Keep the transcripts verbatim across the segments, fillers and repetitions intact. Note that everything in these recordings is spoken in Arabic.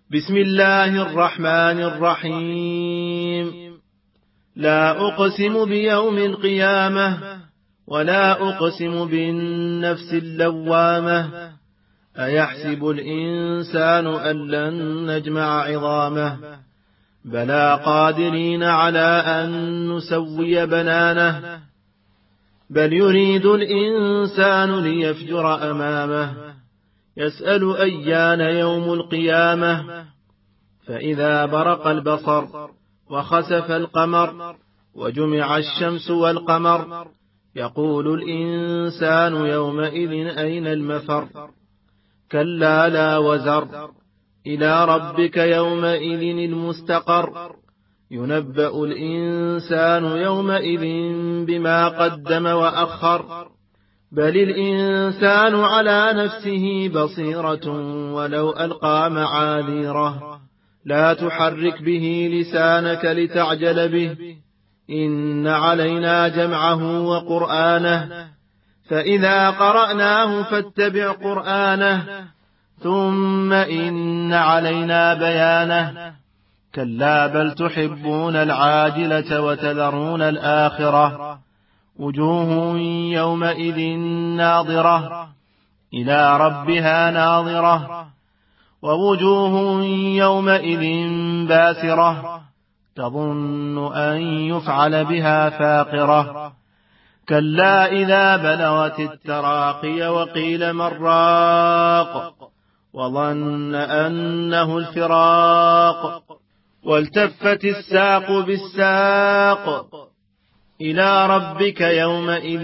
بسم الله الرحمن الرحيم. لا أقسم بيوم القيامة ولا أقسم بالنفس اللوامة أيحسب الإنسان أن لن نجمع عظامه بلى قادرين على أن نسوي بنانه بل يريد الإنسان ليفجر أمامه يسأل أيان يوم القيامة فإذا برق البصر وخسف القمر وجمع الشمس والقمر يقول الإنسان يومئذ أين المفر كلا لا وزر إلى ربك يومئذ المستقر ينبأ الإنسان يومئذ بما قدم وأخر بل الإنسان على نفسه بصيرة ولو ألقى معاذيره لا تحرك به لسانك لتعجل به إن علينا جمعه وقرآنه فإذا قرأناه فاتبع قرآنه ثم إن علينا بيانه كلا بل تحبون العاجلة وتذرون الآخرة وجوه يومئذ ناظرة إلى ربها ناظرة ووجوه يومئذ باسرة تظن أن يفعل بها فاقرة كلا إذا بلغت التراقي وقيل من راق وظن أنه الفراق والتفت الساق بالساق إلى ربك يومئذ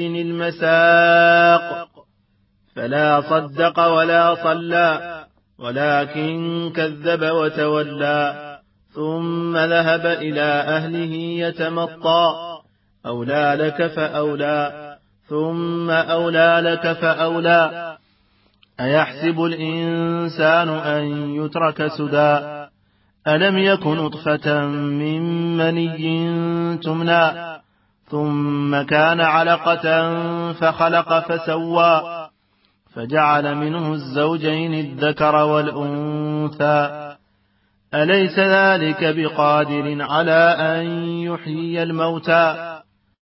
المساق فلا صدق ولا صلى ولكن كذب وتولى ثم ذهب إلى أهله يتمطى أولى لك فأولى ثم أولى لك فأولى أيحسب الإنسان أن يترك سدى ألم يكن نطفة من مني تمنى ثم كان علقة فخلق فسوى فجعل منه الزوجين الذكر والأنثى أليس ذلك بقادر على أن يحيي الموتى